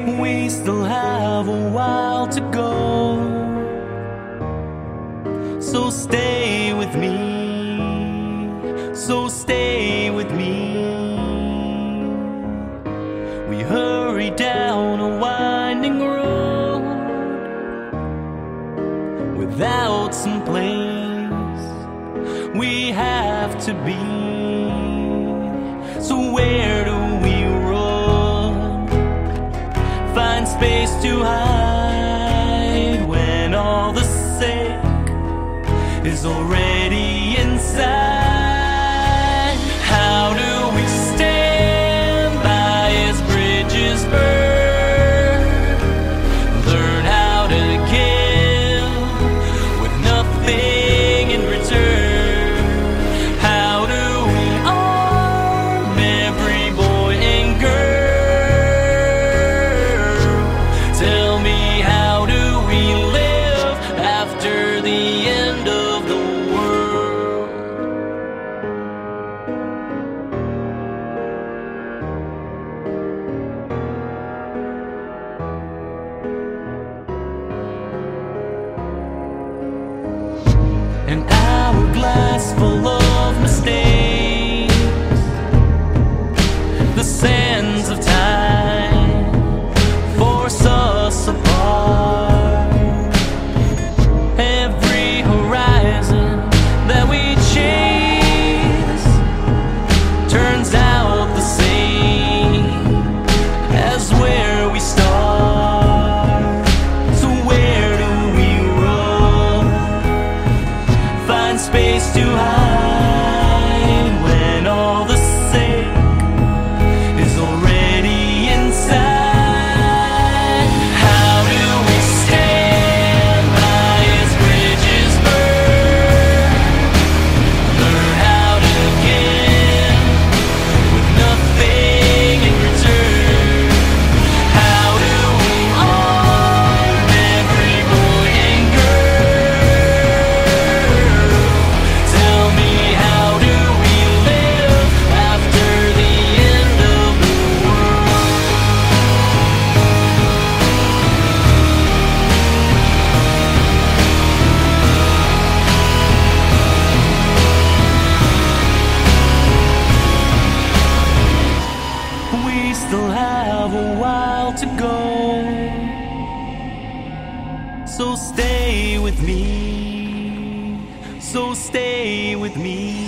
We still have a while to go, so stay with me, so stay with me. We hurry down a winding road without some place we have to be. So where do we run? Find space to hide when all the sick is already inside. How do we stand by as bridges burn? Learn how to give with nothing in return. How do we arm every boy and girl? Tell me, how do we live after the end of the world? An hourglass full of mistakes, the sands of time force us apart. Every horizon that we chase turns out the same as where we start. So where do we run? Find space to hide when all the sick is already inside. How do we stand by as bridges burn? Learn how to give with nothing in return. How do we arm every boy and girl? Tell me, how do we live after the end of the world? We still have a while to go, so stay with me, so stay with me.